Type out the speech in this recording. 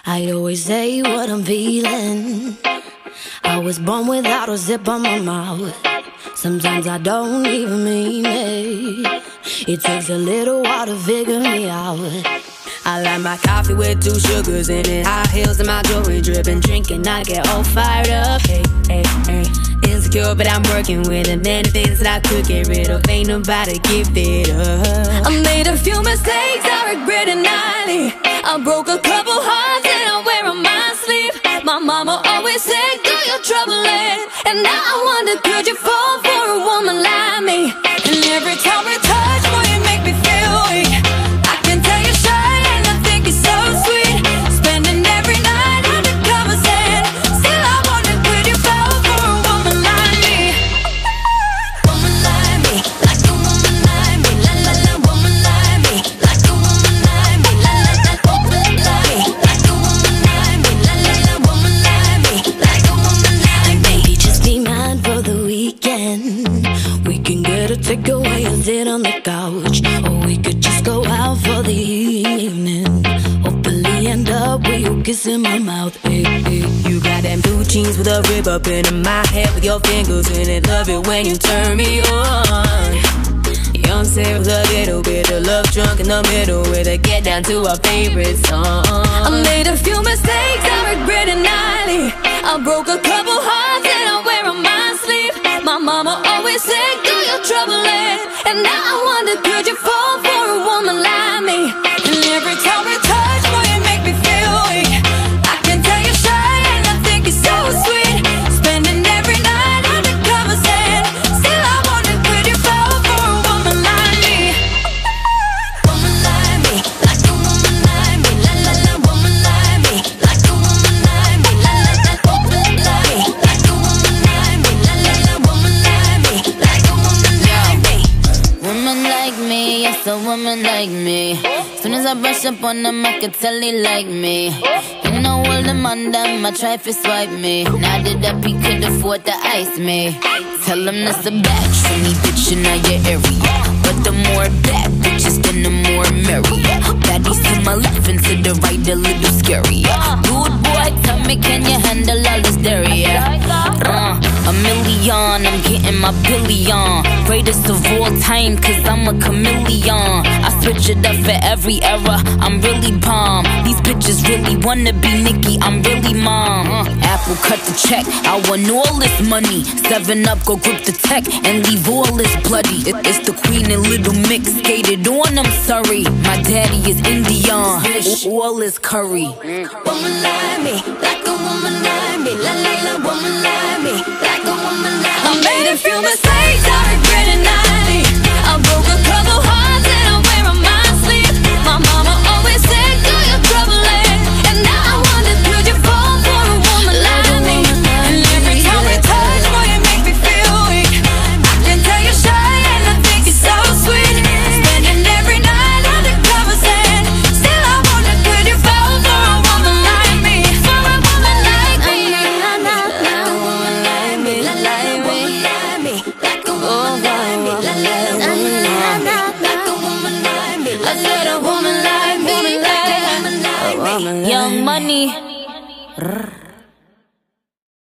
I always say what I'm feeling. I was born without a zip on my mouth. Sometimes I don't even mean it. It takes a little while to figure me out. I like my coffee with 2 sugars in it, high heels and my jewelry dripping, drinking, I get all fired up. Hey, hey, hey. Insecure, but I'm working with it. Many things that I could get rid of, ain't nobody give it up. I made a few mistakes, I regret it nightly. I broke a couple hearts and I wear on my sleeve. My mama always said, do your troubling. And now I wonder, could you fall for a woman like me? And every time we touch, boy, you make me feel weak. I can tell you're shy and I think you're so sweet. Spending every night under covers and still I wonder, could you fall for a woman like me? Woman like me, like a woman like me. La la la, woman like me, like a woman like me. La la la, woman like me, like a woman like me. La la la, woman like me, like a woman like me. Maybe just be mine for the weekend. We can get a takeaway and sit on the couch, or we could just go out for the evening. Hopefully end up with you kissing my mouth. Hey, hey. You got them blue jeans with a rib up in my head with your fingers in it. Love it when you turn me on. Young Sarah with a little bit of love drunk in the middle with a get down to our favorite song. I made a few mistakes, I regret it nightly. I broke a couple hearts and I wear on my sleeve. My mama always said, do your troubling. And now I wonder, could you fall for a woman like me? And every time we touch, boy, you make me feel weak. I can tell you're shy and I think you're so sweet. Spending every night under covers and still I wonder, could you fall for a woman like me? Woman like me, like a woman like me. La la la, woman like me, like a woman like me. La la la, woman like me, like a woman like me. La la la, woman like me, like a woman like me. Woman like me, yes, a woman like me. Soon as I brush up on them, I can tell they like me. You know all them on them, I try to swipe me. Now that up, he could afford to ice me. Tell him that's a batch for me, bitch, in your area. But the more bad bitches, then the more merry. Baddies to my left and to the right, a little scary. Good boy, tell me, can you handle all this dairy? A million, I'm getting my billion. Greatest of all time, cause I'm a chameleon. I switch it up for every era, I'm really bomb. These bitches really wanna be Nicki, I'm really mom. Apple cut the check, I want all this money. 7-Up, go grip the tech and leave all this bloody. It's the Queen and Little Mix, skated on, I'm sorry. My daddy is Indian, all is curry. Woman like me, like a woman like me. La la la, woman like me, like a woman like me. I made a few mistakes, I regret it nightly. I broke a couple hearts and I wear on my sleeve. My mama always said, do your troubling. And now I wonder, could you fall for a woman like me? And every time we touch, boy, you make me feel weak. I can tell you're shy and I think you're so sweet. Spending every night under covers and still I wonder, could you fall for a woman like me? For a woman like me. Like a woman like me, like a woman like me, like a woman like me, like a woman like me. I said a woman like me, like a woman like me. Young Money.